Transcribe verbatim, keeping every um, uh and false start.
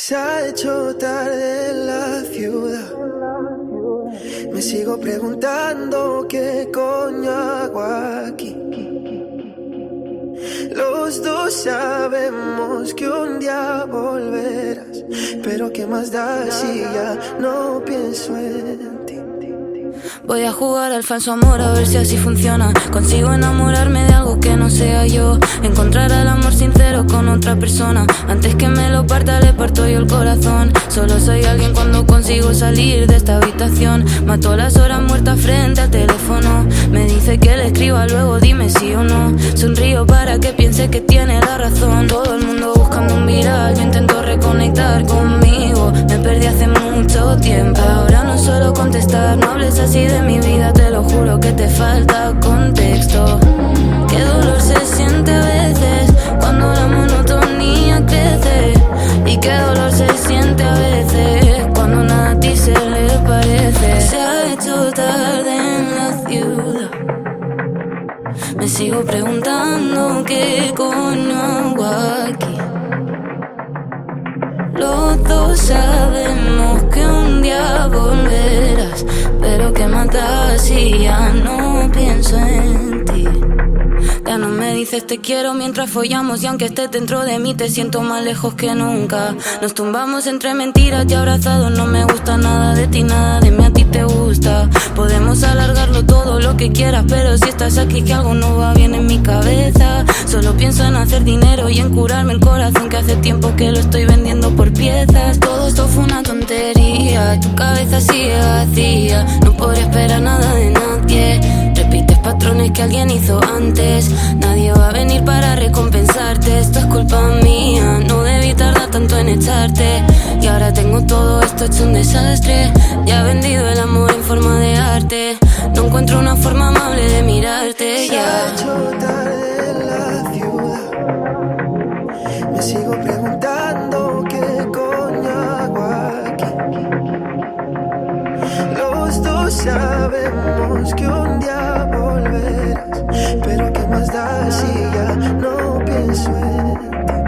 Se ha hecho tarde en la ciudad. Me sigo preguntando qué coño hago aquí. Los dos sabemos que un día volverás, pero qué más da si ya no pienso en ti. Voy a jugar al falso amor a ver si así funciona. Consigo enamorarme de algo que no sea yo, encontrar el amor sincero con otra persona. Antes que me lo parta le parto yo el corazón. Solo soy alguien cuando consigo salir de esta habitación. Mato las horas muertas frente al teléfono. Me dice que le escriba luego, dime sí o no. Sonrío para que piense que tiene la razón. Todo el mundo buscando un viral, yo intento reconectar conmigo. Me perdí hace mucho tiempo. Ahora no suelo contestar, no hables así de mi vida, te lo juro que te falta contexto. Qué dolor se siente a veces cuando la monotonía crece. Y qué dolor se siente a veces cuando nada a ti se le parece. Se ha hecho tarde en la ciudad. Me sigo preguntando qué coño hago aquí. Los dos sabemos que un día volverás, pero que matas si ya no pienso en ti. Ya no me dices te quiero mientras follamos, y aunque estés dentro de mí te siento más lejos que nunca. Nos tumbamos entre mentiras y abrazados. No me gusta nada de ti, nada de mí a ti te gusta. Podemos alargarlo todo lo que quieras, pero si estás aquí que algo no va bien en mi cabeza. Solo pienso en hacer dinero y en curarme el corazón, que hace tiempo que lo estoy vendiendo por piezas. Todo esto fue una tontería, tu cabeza sigue vacía. No podré esperar nada de nadie. Repites patrones que alguien hizo antes. Nadie va a venir para recompensarte. Esto es culpa mía, no debí tardar tanto en echarte. Y ahora tengo todo esto hecho un desastre. Ya he vendido el amor en forma de arte. No encuentro una forma amable de mirarte. Se ha hecho tarde en la ciudad. Me sigo preguntando qué coño hago aquí. Los dos sabemos que un día volverás, pero qué más da si ya no pienso en ti.